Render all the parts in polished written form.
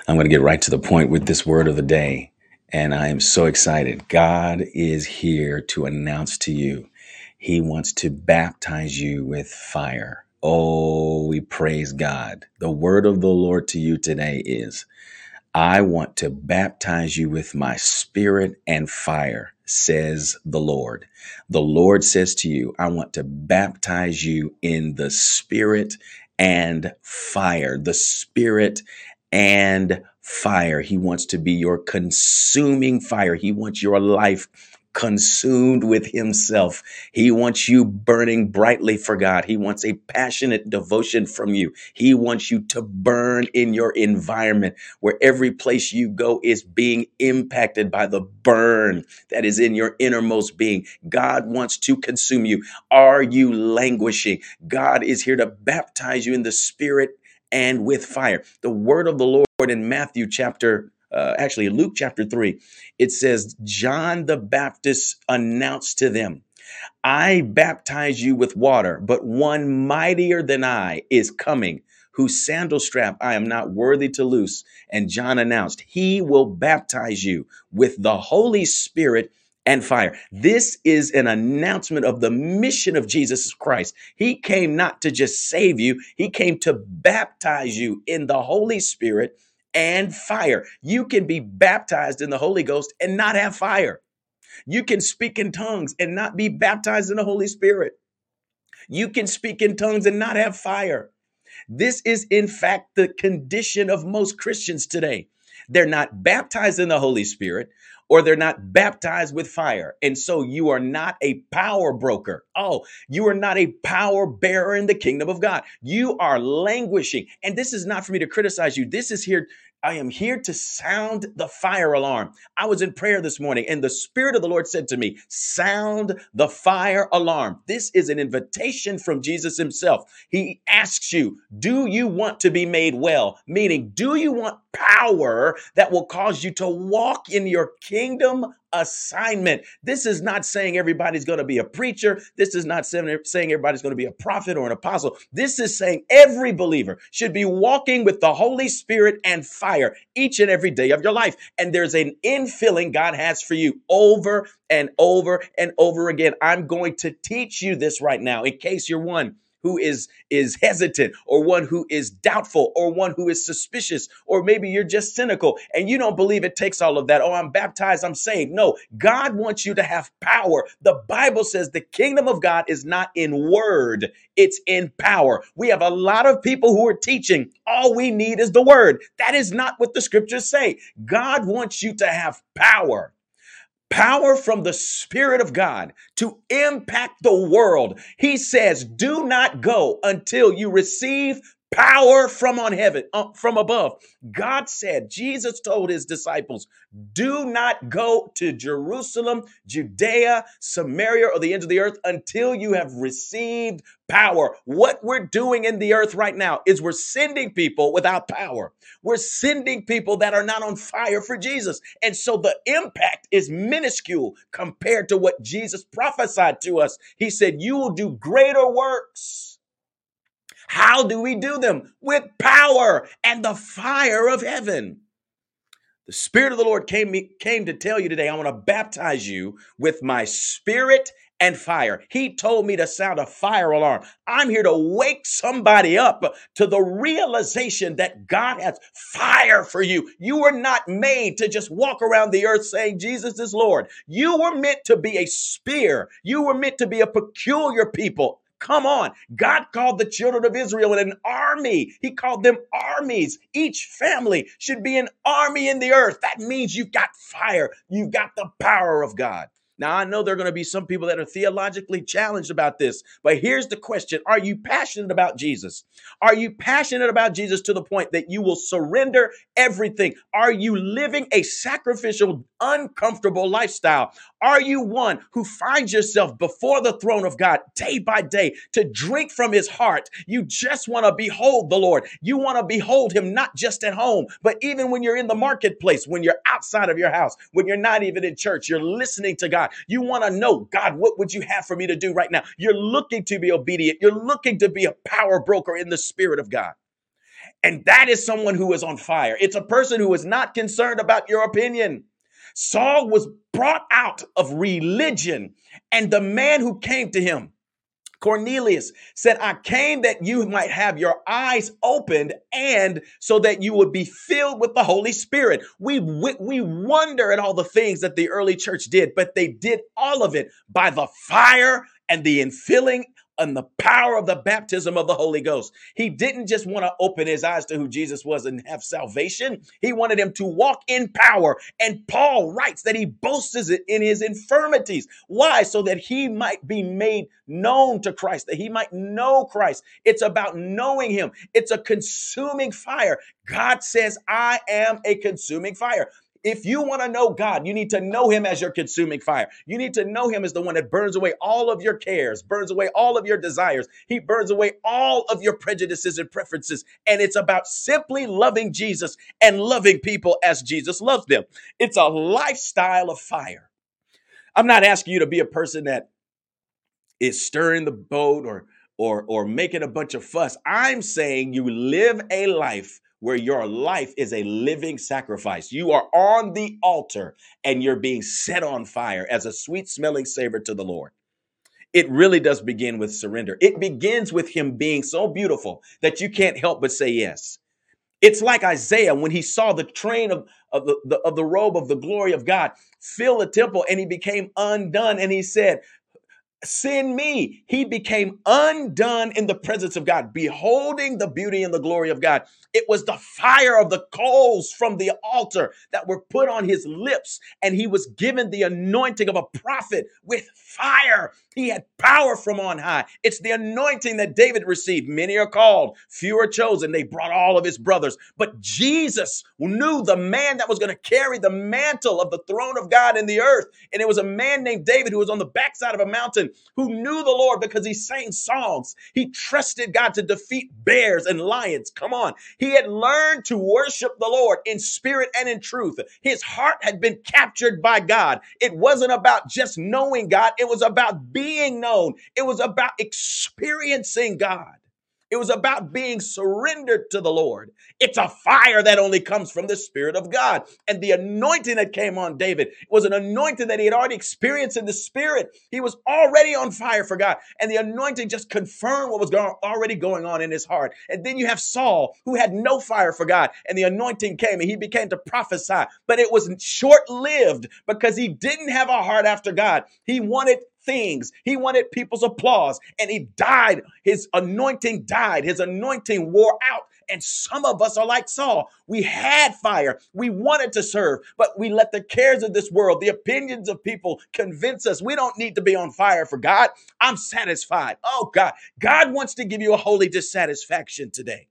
I'm going to get right to the point with this word of the day. And I am so excited. God is here to announce to you, He wants to baptize you with fire. Oh, we praise God. The word of the Lord to you today is, I want to baptize you with my spirit and fire, says the Lord. The Lord says to you, I want to baptize you in the spirit and fire, the spirit and fire. He wants to be your consuming fire. He wants your life consumed with himself. He wants you burning brightly for God. He wants a passionate devotion from you. He wants you to burn in your environment where every place you go is being impacted by the burn that is in your innermost being. God wants to consume you. Are you languishing? God is here to baptize you in the spirit and with fire. The word of the Lord in Luke chapter 3, it says, John the Baptist announced to them, I baptize you with water, but one mightier than I is coming, whose sandal strap I am not worthy to loose. And John announced, he will baptize you with the Holy Spirit and fire. This is an announcement of the mission of Jesus Christ. He came not to just save you, he came to baptize you in the Holy Spirit and fire. You can be baptized in the Holy Ghost and not have fire. You can speak in tongues and not be baptized in the Holy Spirit. You can speak in tongues and not have fire. This is, in fact, the condition of most Christians today. They're not baptized in the Holy Spirit, or they're not baptized with fire. And so you are not a power broker. Oh, you are not a power bearer in the kingdom of God. You are languishing. And this is not for me to criticize you. This is here. I am here to sound the fire alarm. I was in prayer this morning and the Spirit of the Lord said to me, sound the fire alarm. This is an invitation from Jesus himself. He asks you, do you want to be made well? Meaning, do you want power that will cause you to walk in your kingdom assignment? This is not saying everybody's going to be a preacher. This is not saying everybody's going to be a prophet or an apostle. This is saying every believer should be walking with the Holy Spirit and fire each and every day of your life. And there's an infilling God has for you over and over and over again. I'm going to teach you this right now in case you're one who is hesitant, or one who is doubtful, or one who is suspicious, or maybe you're just cynical and you don't believe it takes all of that. Oh, I'm baptized, I'm saved. No, God wants you to have power. The Bible says the kingdom of God is not in word, it's in power. We have a lot of people who are teaching all we need is the word. That is not what the scriptures say. God wants you to have power. Power from the Spirit of God to impact the world. He says, do not go until you receive power from on heaven, from above. God said, Jesus told his disciples, do not go to Jerusalem, Judea, Samaria, or the ends of the earth until you have received power. What we're doing in the earth right now is we're sending people without power. We're sending people that are not on fire for Jesus. And so the impact is minuscule compared to what Jesus prophesied to us. He said, you will do greater works. How do we do them? With power and the fire of heaven. The Spirit of the Lord came to tell you today, I want to baptize you with my spirit and fire. He told me to sound a fire alarm. I'm here to wake somebody up to the realization that God has fire for you. You were not made to just walk around the earth saying Jesus is Lord. You were meant to be a spear. You were meant to be a peculiar people. Come on. God called the children of Israel an army. He called them armies. Each family should be an army in the earth. That means you've got fire. You've got the power of God. Now, I know there are going to be some people that are theologically challenged about this, but here's the question. Are you passionate about Jesus? Are you passionate about Jesus to the point that you will surrender everything? Are you living a sacrificial, uncomfortable lifestyle? Are you one who finds yourself before the throne of God day by day to drink from his heart? You just want to behold the Lord. You want to behold him not just at home, but even when you're in the marketplace, when you're outside of your house, when you're not even in church, you're listening to God. You want to know, God, what would you have for me to do right now? You're looking to be obedient. You're looking to be a power broker in the Spirit of God. And that is someone who is on fire. It's a person who is not concerned about your opinion. Saul was brought out of religion, and the man who came to him, Cornelius, said, I came that you might have your eyes opened and so that you would be filled with the Holy Spirit. We wonder at all the things that the early church did, but they did all of it by the fire and the infilling and the power of the baptism of the Holy Ghost. He didn't just want to open his eyes to who Jesus was and have salvation. He wanted him to walk in power. And Paul writes that he boasts it in his infirmities. Why? So that he might be made known to Christ, that he might know Christ. It's about knowing him. It's a consuming fire. God says, I am a consuming fire. If you want to know God, you need to know him as your consuming fire. You need to know him as the one that burns away all of your cares, burns away all of your desires. He burns away all of your prejudices and preferences. And it's about simply loving Jesus and loving people as Jesus loves them. It's a lifestyle of fire. I'm not asking you to be a person that is stirring the boat or making a bunch of fuss. I'm saying you live a life where your life is a living sacrifice. You are on the altar and you're being set on fire as a sweet smelling savor to the Lord. It really does begin with surrender. It begins with him being so beautiful that you can't help but say yes. It's like Isaiah when he saw the train of the robe of the glory of God fill the temple and he became undone and he said, send me. He became undone in the presence of God, beholding the beauty and the glory of God. It was the fire of the coals from the altar that were put on his lips, and he was given the anointing of a prophet with fire. He had power from on high. It's the anointing that David received. Many are called, few are chosen. They brought all of his brothers. But Jesus knew the man that was going to carry the mantle of the throne of God in the earth. And it was a man named David who was on the backside of a mountain who knew the Lord because he sang songs. He trusted God to defeat bears and lions. Come on. He had learned to worship the Lord in spirit and in truth. His heart had been captured by God. It wasn't about just knowing God. It was about being known. It was about experiencing God. It was about being surrendered to the Lord. It's a fire that only comes from the Spirit of God. And the anointing that came on David was an anointing that he had already experienced in the Spirit. He was already on fire for God. And the anointing just confirmed what was already going on in his heart. And then you have Saul, who had no fire for God. And the anointing came and he began to prophesy. But it was short-lived because he didn't have a heart after God. He wanted things. He wanted people's applause and he died. His anointing died. His anointing wore out. And some of us are like Saul. We had fire. We wanted to serve, but we let the cares of this world, the opinions of people convince us we don't need to be on fire for God. I'm satisfied. Oh God, God wants to give you a holy dissatisfaction today.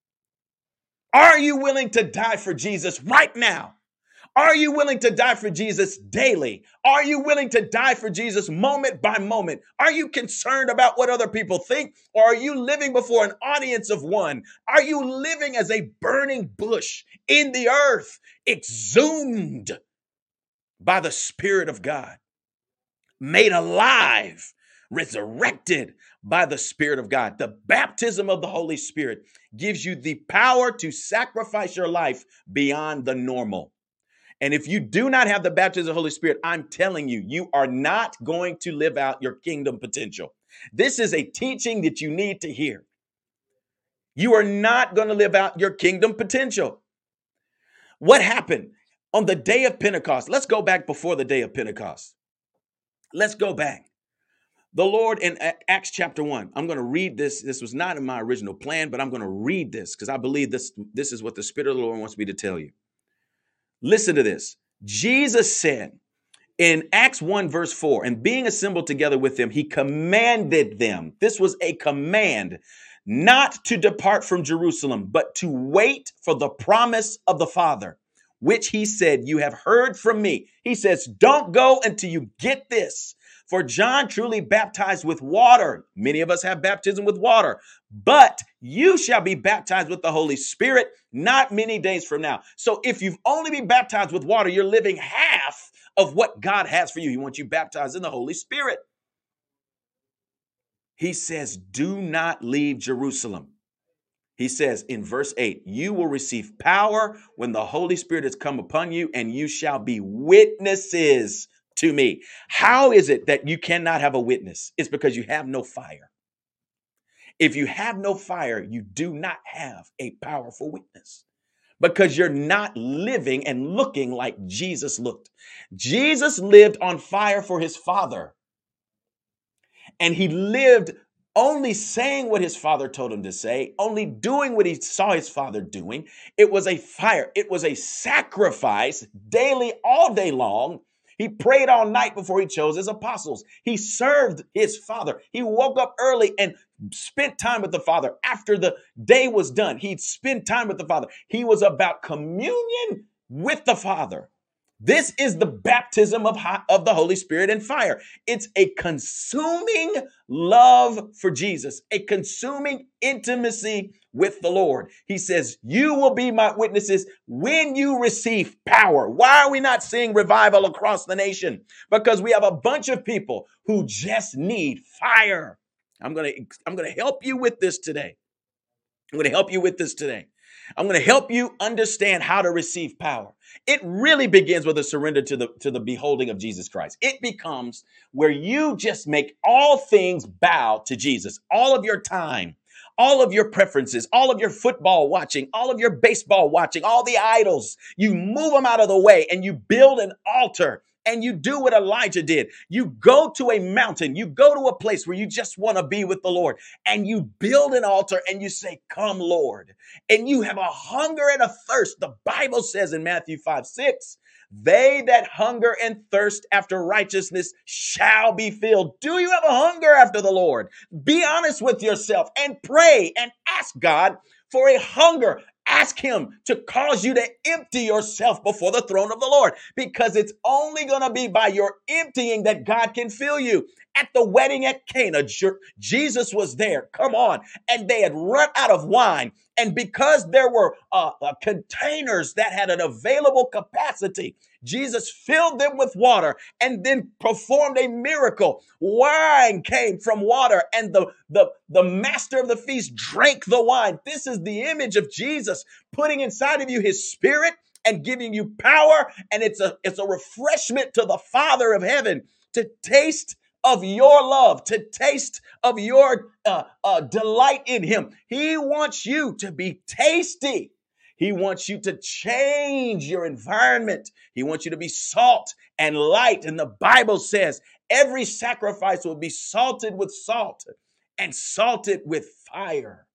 Are you willing to die for Jesus right now? Are you willing to die for Jesus daily? Are you willing to die for Jesus moment by moment? Are you concerned about what other people think? Or are you living before an audience of one? Are you living as a burning bush in the earth, exhumed by the Spirit of God, made alive, resurrected by the Spirit of God? The baptism of the Holy Spirit gives you the power to sacrifice your life beyond the normal. And if you do not have the baptism of the Holy Spirit, I'm telling you, you are not going to live out your kingdom potential. This is a teaching that you need to hear. You are not going to live out your kingdom potential. What happened on the day of Pentecost? Let's go back before the day of Pentecost. Let's go back. The Lord in Acts chapter 1, I'm going to read this. This was not in my original plan, but I'm going to read this because I believe this is what the Spirit of the Lord wants me to tell you. Listen to this. Jesus said in Acts 1 verse 4, and being assembled together with them, he commanded them. This was a command not to depart from Jerusalem, but to wait for the promise of the Father, which he said, you have heard from me. He says, don't go until you get this. For John truly baptized with water. Many of us have baptism with water, but you shall be baptized with the Holy Spirit not many days from now. So if you've only been baptized with water, you're living half of what God has for you. He wants you baptized in the Holy Spirit. He says, do not leave Jerusalem. He says in verse 8, you will receive power when the Holy Spirit has come upon you, and you shall be witnesses to me. How is it that you cannot have a witness? It's because you have no fire. If you have no fire, you do not have a powerful witness, because you're not living and looking like Jesus looked. Jesus lived on fire for his Father, and he lived only saying what his Father told him to say, only doing what he saw his Father doing. It was a fire. It was a sacrifice daily, all day long. He prayed all night before he chose his apostles. He served his Father. He woke up early and spent time with the Father. After the day was done, he'd spend time with the Father. He was about communion with the Father. This is the baptism of the Holy Spirit and fire. It's a consuming love for Jesus, a consuming intimacy with the Lord. He says, you will be my witnesses when you receive power. Why are we not seeing revival across the nation? Because we have a bunch of people who just need fire. I'm going to help you with this today. I'm going to help you with this today. I'm going to help you understand how to receive power. It really begins with a surrender to the beholding of Jesus Christ. It becomes where you just make all things bow to Jesus. All of your time, all of your preferences, all of your football watching, all of your baseball watching, all the idols, you move them out of the way and you build an altar. And you do what Elijah did. You go to a mountain. You go to a place where you just want to be with the Lord. And you build an altar and you say, come, Lord. And you have a hunger and a thirst. The Bible says in Matthew 5:6, they that hunger and thirst after righteousness shall be filled. Do you have a hunger after the Lord? Be honest with yourself and pray and ask God for a hunger. Ask him to cause you to empty yourself before the throne of the Lord, because it's only going to be by your emptying that God can fill you. At the wedding at Cana, Jesus was there. Come on. And they had run out of wine. And because there were containers that had an available capacity, Jesus filled them with water and then performed a miracle. Wine came from water, and the master of the feast drank the wine. This is the image of Jesus putting inside of you his spirit and giving you power. And it's a refreshment to the Father of heaven to taste of your love, to taste of your delight in him. He wants you to be tasty. He wants you to change your environment. He wants you to be salt and light. And the Bible says every sacrifice will be salted with salt and salted with fire.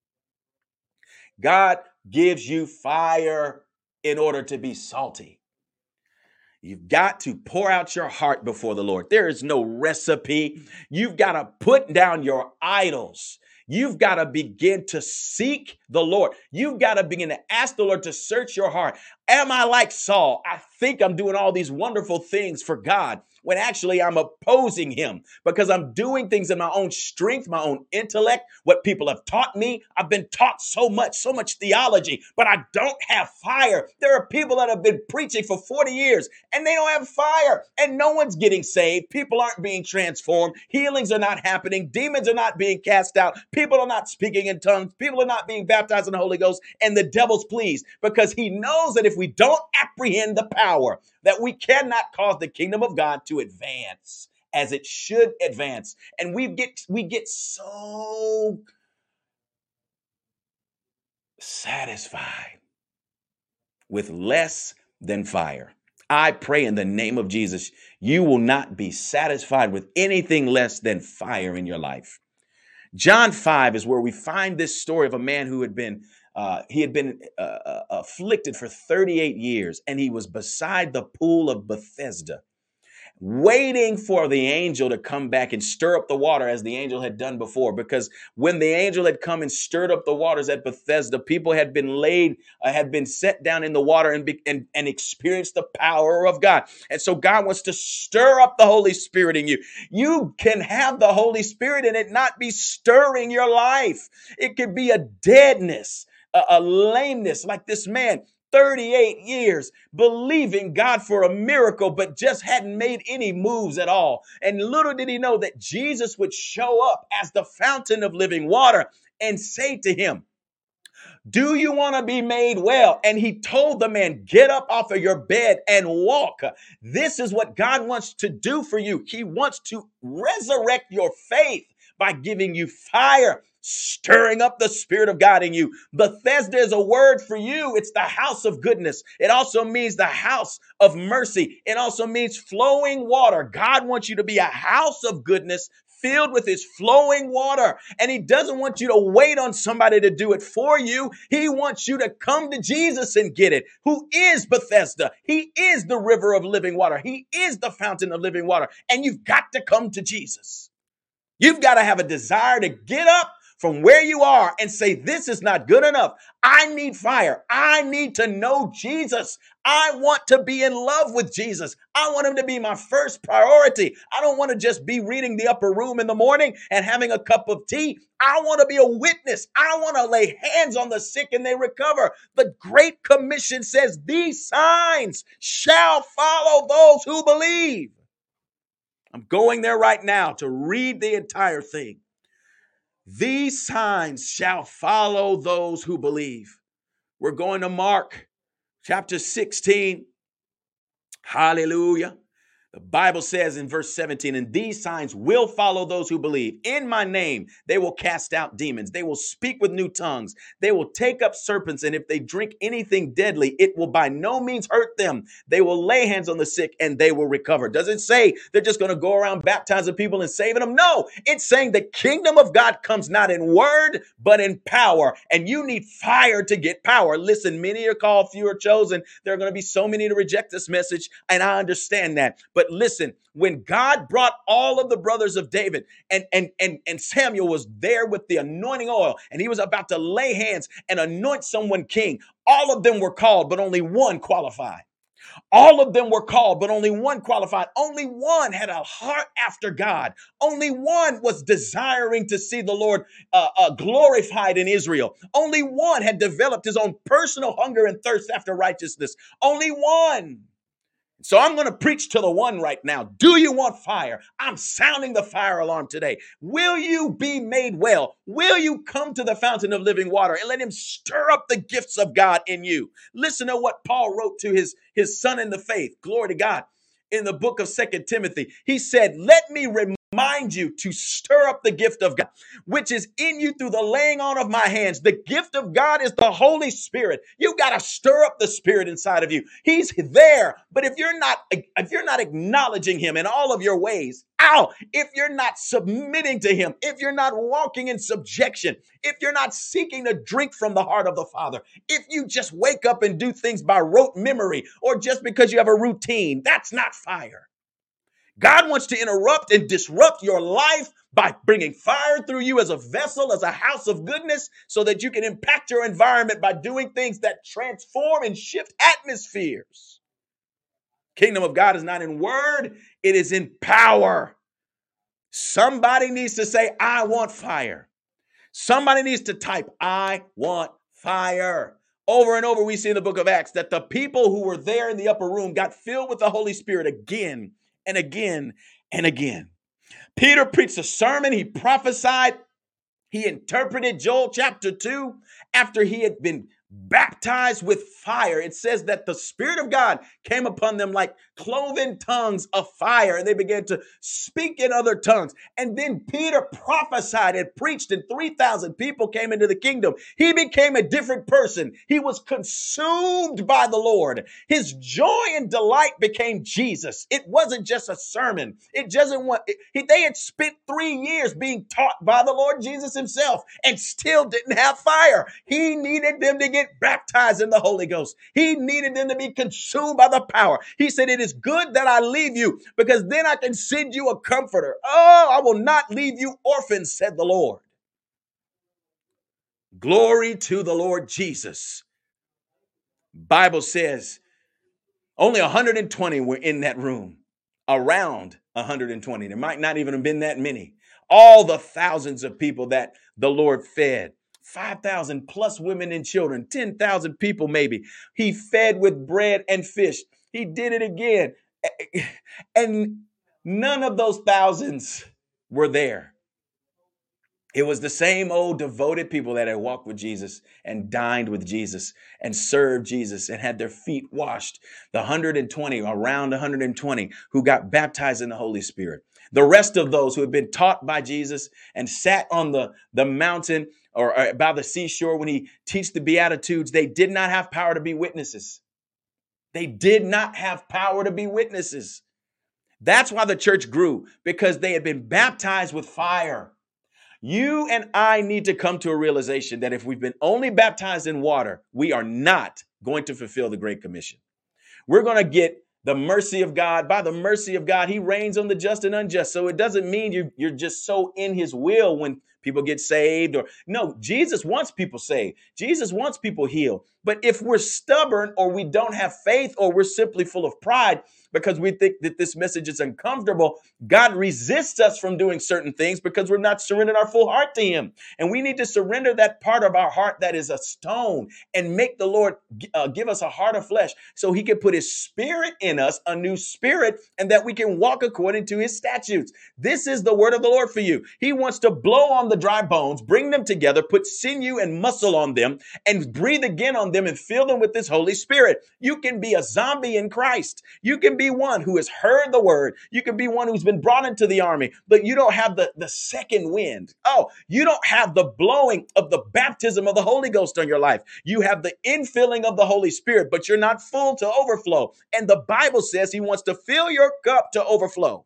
God gives you fire in order to be salty. You've got to pour out your heart before the Lord. There is no recipe. You've got to put down your idols. You've got to begin to seek the Lord. You've got to begin to ask the Lord to search your heart. Am I like Saul? I think I'm doing all these wonderful things for God, when actually I'm opposing him because I'm doing things in my own strength, my own intellect, what people have taught me. I've been taught so much theology, but I don't have fire. There are people that have been preaching for 40 years and they don't have fire, and no one's getting saved. People aren't being transformed. Healings are not happening. Demons are not being cast out. People are not speaking in tongues. People are not being baptized in the Holy Ghost, and the devil's pleased because he knows that if we don't apprehend the power, that we cannot cause the kingdom of God to advance as it should advance. And we get so satisfied with less than fire. I pray in the name of Jesus, you will not be satisfied with anything less than fire in your life. John 5 is where we find this story of a man who had been afflicted for 38 years, and he was beside the pool of Bethesda, waiting for the angel to come back and stir up the water as the angel had done before. Because when the angel had come and stirred up the waters at Bethesda, people had been set down in the water and experienced the power of God. And so God wants to stir up the Holy Spirit in you. You can have the Holy Spirit and it not be stirring your life. It could be a deadness, a lameness, like this man. 38 years believing God for a miracle, but just hadn't made any moves at all. And little did he know that Jesus would show up as the fountain of living water and say to him, Do you want to be made well? And he told the man, get up off of your bed and walk. This is what God wants to do for you. He wants to resurrect your faith by giving you fire, stirring up the Spirit of God in you. Bethesda is a word for you. It's the house of goodness. It also means the house of mercy. It also means flowing water. God wants you to be a house of goodness filled with his flowing water. And he doesn't want you to wait on somebody to do it for you. He wants you to come to Jesus and get it. Who is Bethesda? He is the river of living water. He is the fountain of living water. And you've got to come to Jesus. You've got to have a desire to get up from where you are and say, this is not good enough. I need fire. I need to know Jesus. I want to be in love with Jesus. I want him to be my first priority. I don't want to just be reading the upper room in the morning and having a cup of tea. I want to be a witness. I want to lay hands on the sick and they recover. The Great Commission says these signs shall follow those who believe. I'm going there right now to read the entire thing. These signs shall follow those who believe. We're going to Mark chapter 16. Hallelujah. The Bible says in verse 17, and these signs will follow those who believe. In my name, they will cast out demons. They will speak with new tongues. They will take up serpents. And if they drink anything deadly, it will by no means hurt them. They will lay hands on the sick and they will recover. Does it say they're just going to go around baptizing people and saving them? No, it's saying the kingdom of God comes not in word, but in power. And you need fire to get power. Listen, many are called, few are chosen. There are going to be so many to reject this message. And I understand that. But listen, when God brought all of the brothers of David and Samuel was there with the anointing oil and he was about to lay hands and anoint someone king, all of them were called, but only one qualified. All of them were called, but only one qualified. Only one had a heart after God. Only one was desiring to see the Lord glorified in Israel. Only one had developed his own personal hunger and thirst after righteousness. Only one. So I'm going to preach to the one right now. Do you want fire? I'm sounding the fire alarm today. Will you be made well? Will you come to the fountain of living water and let him stir up the gifts of God in you? Listen to what Paul wrote to his son in the faith. Glory to God. In the book of 2 Timothy, he said, let me remind you to stir up the gift of God, which is in you through the laying on of my hands. The gift of God is the Holy Spirit. You got to stir up the Spirit inside of you. He's there. But if you're not acknowledging him in all of your ways, if you're not submitting to him, if you're not walking in subjection, if you're not seeking to drink from the heart of the Father, if you just wake up and do things by rote memory or just because you have a routine, that's not fire. God wants to interrupt and disrupt your life by bringing fire through you as a vessel, as a house of goodness, so that you can impact your environment by doing things that transform and shift atmospheres. Kingdom of God is not in word, it is in power. Somebody needs to say, I want fire. Somebody needs to type, I want fire. Over and over, we see in the book of Acts that the people who were there in the upper room got filled with the Holy Spirit again and again and again. Peter preached a sermon. He prophesied. He interpreted Joel chapter 2 after he had been baptized with fire. It says that the Spirit of God came upon them like cloven tongues of fire, and they began to speak in other tongues. And then Peter prophesied and preached, and 3,000 people came into the kingdom. He became a different person. He was consumed by the Lord. His joy and delight became Jesus. It wasn't just a sermon. They had spent 3 years being taught by the Lord Jesus himself and still didn't have fire. He needed them to get baptized in the Holy Ghost. He needed them to be consumed by the power. He said, it is good that I leave you because then I can send you a comforter. Oh, I will not leave you orphans, said the Lord. Glory to the Lord Jesus. Bible says only 120 were in that room. Around 120. There might not even have been that many. All the thousands of people that the Lord fed. 5,000 plus women and children, 10,000 people maybe. He fed with bread and fish. He did it again. And none of those thousands were there. It was the same old devoted people that had walked with Jesus and dined with Jesus and served Jesus and had their feet washed. The 120, around 120, who got baptized in the Holy Spirit. The rest of those who had been taught by Jesus and sat on the mountain or by the seashore when he teached the Beatitudes, they did not have power to be witnesses. They did not have power to be witnesses. That's why the church grew, because they had been baptized with fire. You and I need to come to a realization that if we've been only baptized in water, we are not going to fulfill the Great Commission. We're going to get the mercy of God. By the mercy of God, he reigns on the just and unjust. So it doesn't mean you're just so in his will when people get saved. Or no, Jesus wants people saved. Jesus wants people healed. But if we're stubborn or we don't have faith or we're simply full of pride because we think that this message is uncomfortable, God resists us from doing certain things because we're not surrendering our full heart to him. And we need to surrender that part of our heart that is a stone and make the Lord give us a heart of flesh so he can put his spirit in us, a new spirit, and that we can walk according to his statutes. This is the word of the Lord for you. He wants to blow on the dry bones, bring them together, put sinew and muscle on them, and breathe again on them and fill them with this Holy Spirit. You can be a zombie in Christ. You can be one who has heard the word. You can be one who's been brought into the army, but you don't have the second wind. Oh, you don't have the blowing of the baptism of the Holy Ghost on your life. You have the infilling of the Holy Spirit, but you're not full to overflow. And the Bible says he wants to fill your cup to overflow.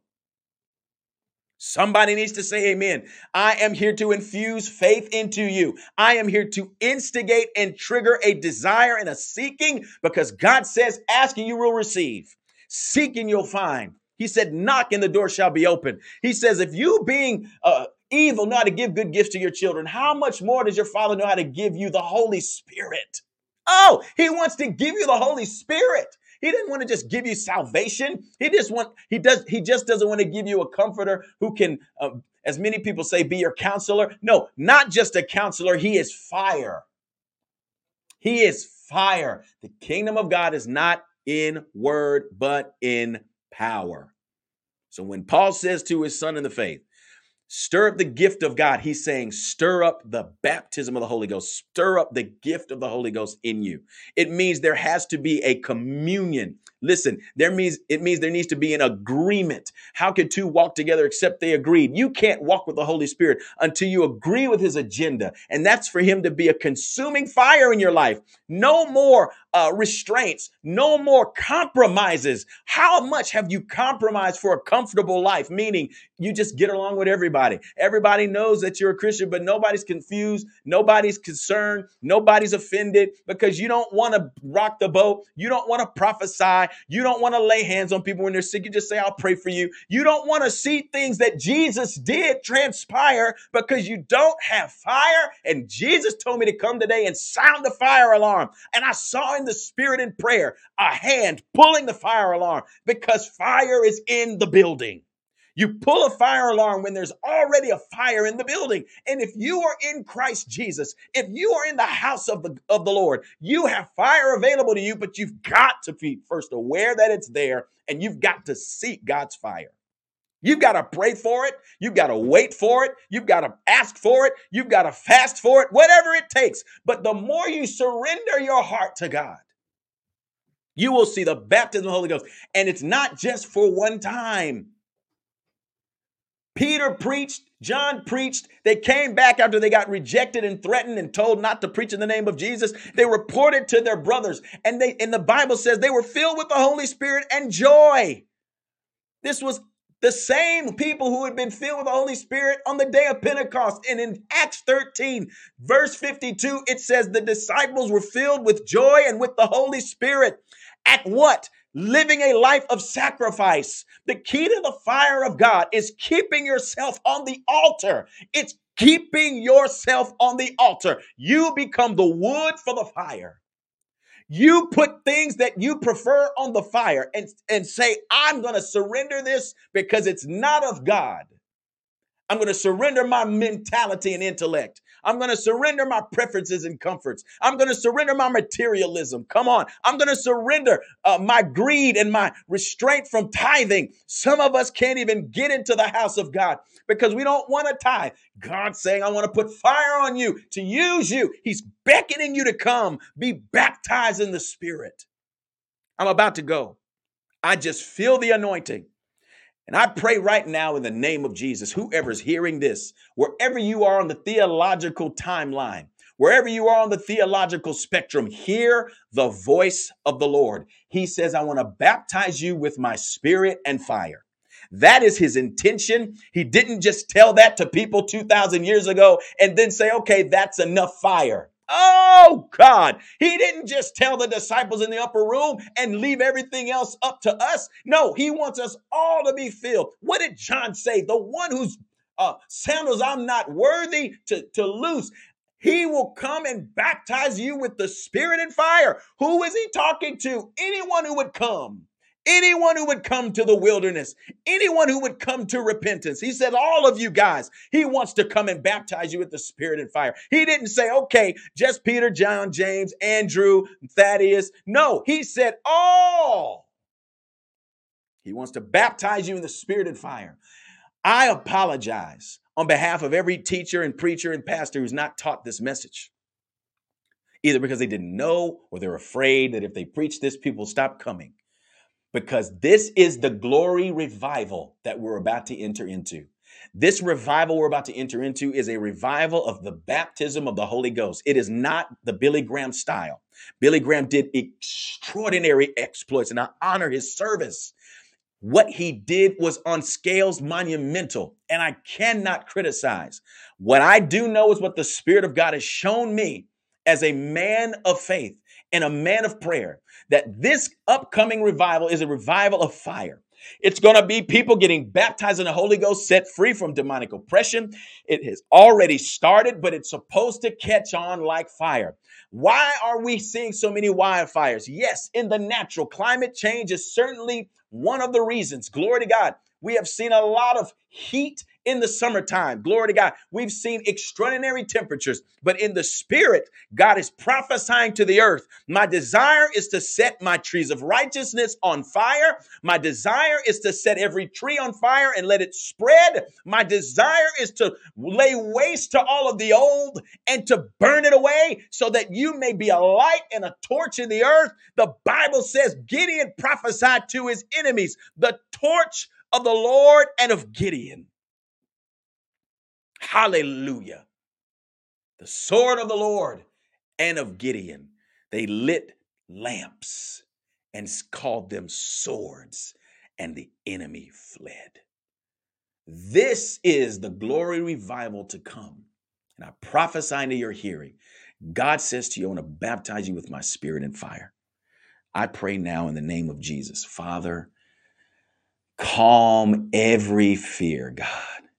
Somebody needs to say amen. I am here to infuse faith into you. I am here to instigate and trigger a desire and a seeking, because God says, asking you will receive. Seeking you'll find. He said, knock and the door shall be open. He says, if you being evil know how to give good gifts to your children, how much more does your Father know how to give you the Holy Spirit? Oh, he wants to give you the Holy Spirit. He didn't want to just give you salvation. He just doesn't want to give you a comforter who can, as many people say, be your counselor. No, not just a counselor. He is fire. He is fire. The kingdom of God is not in word, but in power. So when Paul says to his son in the faith, stir up the gift of God, he's saying, stir up the baptism of the Holy Ghost. Stir up the gift of the Holy Ghost in you. It means there has to be a communion. Listen, it means there needs to be an agreement. How could two walk together except they agreed? You can't walk with the Holy Spirit until you agree with his agenda. And that's for him to be a consuming fire in your life. No more restraints, no more compromises. How much have you compromised for a comfortable life? Meaning you just get along with everybody. Everybody knows that you're a Christian, but nobody's confused. Nobody's concerned. Nobody's offended because you don't want to rock the boat. You don't want to prophesy. You don't want to lay hands on people when they're sick. You just say, I'll pray for you. You don't want to see things that Jesus did transpire because you don't have fire. And Jesus told me to come today and sound the fire alarm. And I saw in the spirit in prayer a hand pulling the fire alarm because fire is in the building. You pull a fire alarm when there's already a fire in the building. And if you are in Christ Jesus, if you are in the house of the Lord, you have fire available to you, but you've got to be first aware that it's there, and you've got to seek God's fire. You've got to pray for it. You've got to wait for it. You've got to ask for it. You've got to fast for it, whatever it takes. But the more you surrender your heart to God, you will see the baptism of the Holy Ghost. And it's not just for one time. Peter preached, John preached. They came back after they got rejected and threatened and told not to preach in the name of Jesus. They reported to their brothers, and the Bible says they were filled with the Holy Spirit and joy. This was the same people who had been filled with the Holy Spirit on the day of Pentecost. And in Acts 13, verse 52, it says the disciples were filled with joy and with the Holy Spirit. At what? Living a life of sacrifice. The key to the fire of God is keeping yourself on the altar. It's keeping yourself on the altar. You become the wood for the fire. You put things that you prefer on the fire and say, I'm going to surrender this because it's not of God. I'm going to surrender my mentality and intellect. I'm going to surrender my preferences and comforts. I'm going to surrender my materialism. Come on. I'm going to surrender my greed and my restraint from tithing. Some of us can't even get into the house of God because we don't want to tithe. God's saying, I want to put fire on you to use you. He's beckoning you to come, be baptized in the Spirit. I'm about to go. I just feel the anointing. And I pray right now in the name of Jesus, whoever's hearing this, wherever you are on the theological timeline, wherever you are on the theological spectrum, hear the voice of the Lord. He says, I want to baptize you with my Spirit and fire. That is his intention. He didn't just tell that to people 2,000 years ago and then say, okay, that's enough fire. Oh, God. He didn't just tell the disciples in the upper room and leave everything else up to us. No, he wants us all to be filled. What did John say? The one whose sandals I'm not worthy to loose. He will come and baptize you with the Spirit and fire. Who is he talking to? Anyone who would come. Anyone who would come to the wilderness, anyone who would come to repentance. He said, all of you guys, he wants to come and baptize you with the Spirit and fire. He didn't say, okay, just Peter, John, James, Andrew, Thaddeus. No, he said all. He wants to baptize you in the Spirit and fire. I apologize on behalf of every teacher and preacher and pastor who's not taught this message. Either because they didn't know or they're afraid that if they preach this, people will stop coming. Because this is the glory revival that we're about to enter into. This revival we're about to enter into is a revival of the baptism of the Holy Ghost. It is not the Billy Graham style. Billy Graham did extraordinary exploits, and I honor his service. What he did was on scales monumental, and I cannot criticize. What I do know is what the Spirit of God has shown me as a man of faith and a man of prayer, that this upcoming revival is a revival of fire. It's going to be people getting baptized in the Holy Ghost, set free from demonic oppression. It has already started, but it's supposed to catch on like fire. Why are we seeing so many wildfires? Yes, in the natural, climate change is certainly one of the reasons. Glory to God. We have seen a lot of heat in the summertime. Glory to God. We've seen extraordinary temperatures, but in the Spirit, God is prophesying to the earth. My desire is to set my trees of righteousness on fire. My desire is to set every tree on fire and let it spread. My desire is to lay waste to all of the old and to burn it away so that you may be a light and a torch in the earth. The Bible says Gideon prophesied to his enemies, the torch of the Lord and of Gideon. Hallelujah. The sword of the Lord and of Gideon. They lit lamps and called them swords, and the enemy fled. This is the glory revival to come. And I prophesy into your hearing. God says to you, I want to baptize you with my Spirit and fire. I pray now in the name of Jesus, Father, calm every fear, God.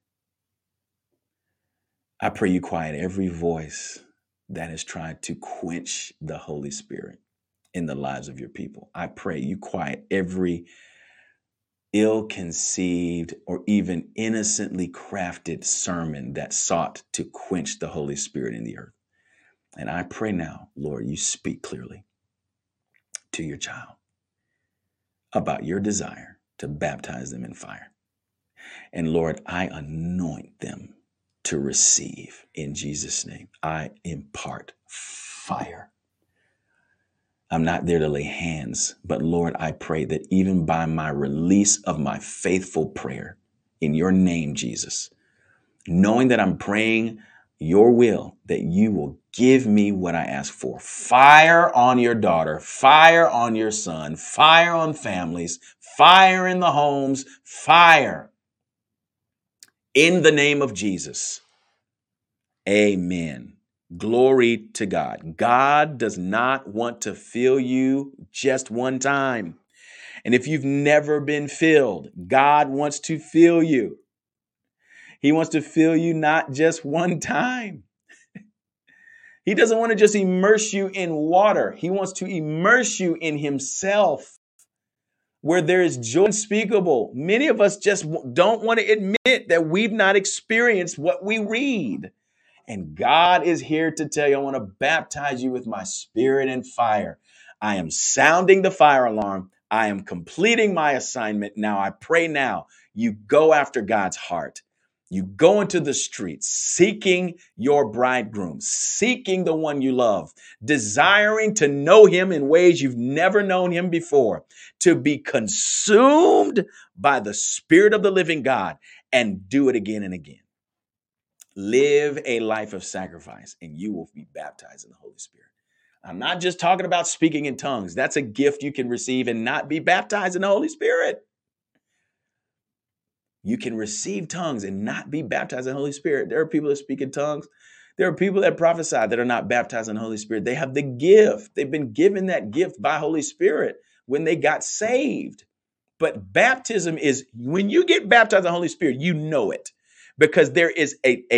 I pray you quiet every voice that has tried to quench the Holy Spirit in the lives of your people. I pray you quiet every ill-conceived or even innocently crafted sermon that sought to quench the Holy Spirit in the earth. And I pray now, Lord, you speak clearly to your child about your desire to baptize them in fire. And Lord, I anoint them to receive in Jesus' name. I impart fire. I'm not there to lay hands, but Lord, I pray that even by my release of my faithful prayer in your name, Jesus, knowing that I'm praying your will, that you will give me what I ask for. Fire on your daughter, fire on your son, fire on families, fire in the homes, fire in the name of Jesus. Amen. Glory to God. God does not want to fill you just one time. And if you've never been filled, God wants to fill you. He wants to fill you not just one time. He doesn't want to just immerse you in water. He wants to immerse you in himself, where there is joy unspeakable. Many of us just don't want to admit that we've not experienced what we read. And God is here to tell you, I want to baptize you with my spirit and fire. I am sounding the fire alarm. I am completing my assignment. Now I pray now you go after God's heart. You go into the streets seeking your bridegroom, seeking the one you love, desiring to know him in ways you've never known him before, to be consumed by the Spirit of the living God, and do it again and again. Live a life of sacrifice and you will be baptized in the Holy Spirit. I'm not just talking about speaking in tongues. That's a gift you can receive and not be baptized in the Holy Spirit. You can receive tongues and not be baptized in the Holy Spirit. There are people that speak in tongues. There are people that prophesy that are not baptized in the Holy Spirit. They have the gift. They've been given that gift by Holy Spirit when they got saved. But baptism is when you get baptized in the Holy Spirit, you know it, because there is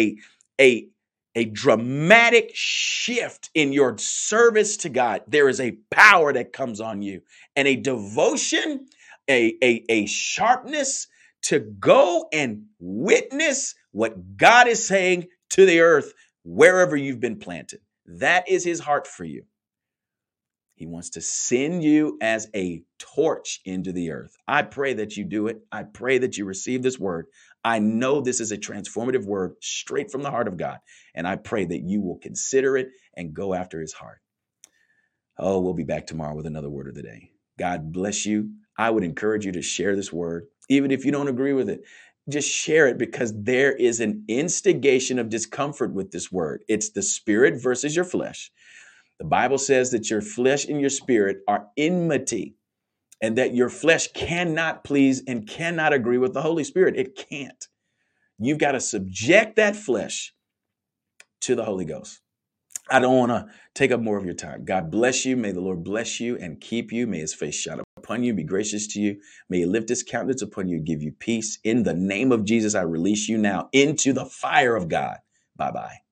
a dramatic shift in your service to God. There is a power that comes on you and a devotion, a sharpness to go and witness what God is saying to the earth wherever you've been planted. That is his heart for you. He wants to send you as a torch into the earth. I pray that you do it. I pray that you receive this word. I know this is a transformative word straight from the heart of God. And I pray that you will consider it and go after his heart. Oh, we'll be back tomorrow with another word of the day. God bless you. I would encourage you to share this word, even if you don't agree with it. Just share it, because there is an instigation of discomfort with this word. It's the spirit versus your flesh. The Bible says that your flesh and your spirit are enmity, and that your flesh cannot please and cannot agree with the Holy Spirit. It can't. You've got to subject that flesh to the Holy Ghost. I don't want to take up more of your time. God bless you. May the Lord bless you and keep you. May his face shine upon you, be gracious to you. May he lift his countenance upon you, give you peace. In the name of Jesus, I release you now into the fire of God. Bye-bye.